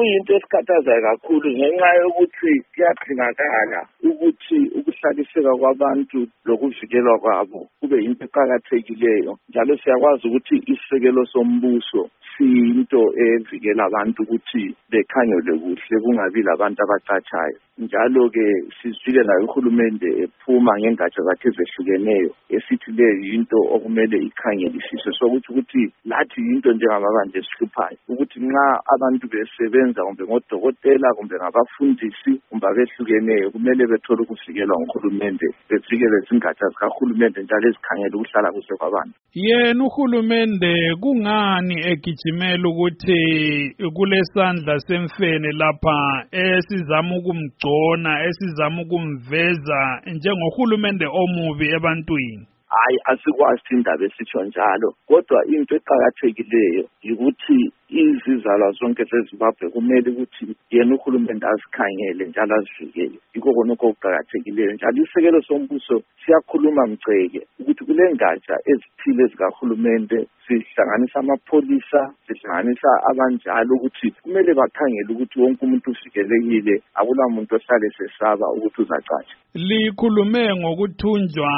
kuyinto esikhathazayo kakhulu ngenxa yokuthi kuyadingakala ukuthi ukuhlaliseka kwabantu lokuvikelwa kwabo kube yinto eqakathekileyo, njalo siyakwazi ukuthi isisekelo sombuso siyinto evikela abantu ukuthi bekhangelwe kuhle kungabi labantu abacatshayo. Njalo-ke sizwile nayo uhulumende ephuma ngengatsha zakhe ezehlukeneyo esithi leyo yinto okumele ikhangelisiswe, sokuthi ukuthi lathi yinto njengamabandla esihluphayo ukuthi nxa abantu besebenza kumbe ngodokotela kumbe ngabafundisi kumbe abehlukeneyo kumele bethole ukuvikelwa nguhulumende, bevikele izingatsha zikahulumende njalo ezikhangela ukuhlala kuhle kwabantu. Yena uhulumende kungani egijimela ukuthi kulesandla semfene lapha esizama ukumgcona, esizama ukumveza njengohulumende omubi ebantwini? Hayi, asikwazi indaba esitsho njalo, kodwa into eqakathekileyo yikuthi izizalwa zonke zeZimbabwe kumele ukuthi yena uhulumende azikhangele njalo azivikele. Yikho konke okuqakathekileyo. Njalo isekelo sombuso siyakhuluma mgceke ukuthi kule ngatsha ezithile zikahulumende sihlanganisa amapholisa, sihlanganisa abanjalo ukuthi kumele bakhangele ukuthi wonke umuntu uvikelekile, akula muntu ohlale sesaba ukuthi uzacatsha. Likhulume ngokuthunjwa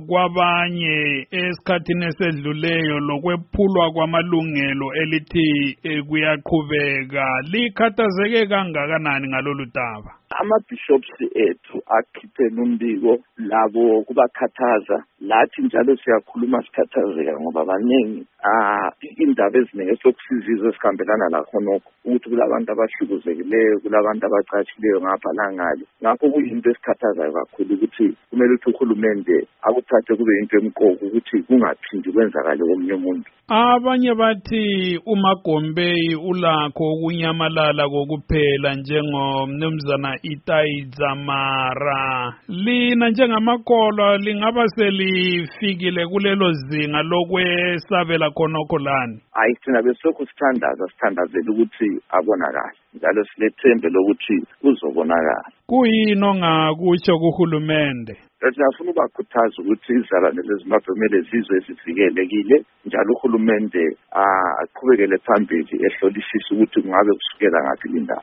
kwabanye esikhathini esedluleyo lokwephulwa kwamalungelo elithi kuyaqhubeka. Likhathazeke kangakanani ngalolu daba? Ama-bishops ethu akhiphe umbiko labo kubakhathaza, lathi njalo siyakhuluma sikhathazeka ngoba baningi indaba eziningi esokusizizwe esihambelana lakhonokho ukuthi kulabantu abahlukuzekileyo, kulabantu abacatshileyo ngapha langale. Ngakho kuyinto esikhathazayo kakhulu ukuthi kumele ukuthi uhulumende akuthathe kube yinto emqoka ukuthi kungaphindi kwenzakale komunye umuntu. Abanye bathi uMagombeyi ulakho ukunyamalala kokuphela njengomnumzana Itai Dzamara. Lina njengamakholwa lingaba selifikile kulelo zinga lokwesabela khonokho lani? Hayi, thina besilokhu sithandazela ukuthi abonakale, njalo silethembe lokuthi uzobonakala. Kuyini ongakutsho kuhulumende? Siyafuna ukubakhuthaza ukuthi izizalwane zeZimbabwe kumele zizwe zivikelekile, njalo uhulumende aqhubekele phambili ehlolisisa ukuthi kungabe kusukela ngaphi indaba.